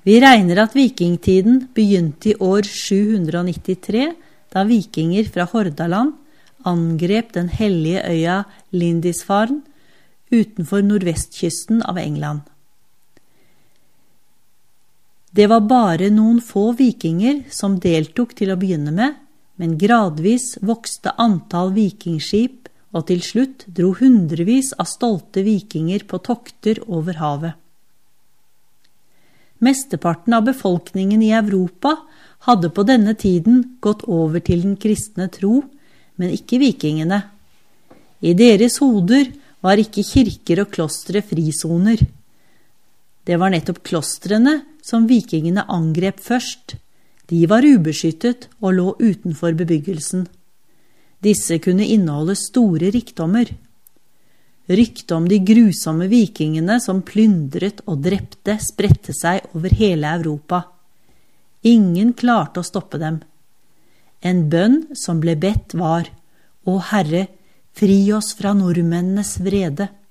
Vi regner at vikingtiden begynte i år 793, da vikinger fra Hordaland angrep den hellige øya Lindisfarne utenfor nordvestkysten av England. Det var bare noen få vikinger som deltok til å begynne med, men gradvis vokste antall vikingskip, og til slutt dro hundrevis av stolte vikinger på tokter over havet. Mesteparten av befolkningen i Europa hadde på denne tiden gått over til den kristne tro, men ikke vikingene. I deres hoder var ikke kirker og klostre frisoner. Det var nettopp klostrene som vikingene angrep først. De var ubeskyttet og lå utenfor bebyggelsen. Disse kunne inneholde store rikdommer. Ryktet om de grusomme vikingene som plyndret og drepte spredte seg over hele Europa. Ingen klarte å stoppe dem. En bønn som ble bedt var: «Å Herre, fri oss fra nordmennenes vrede.»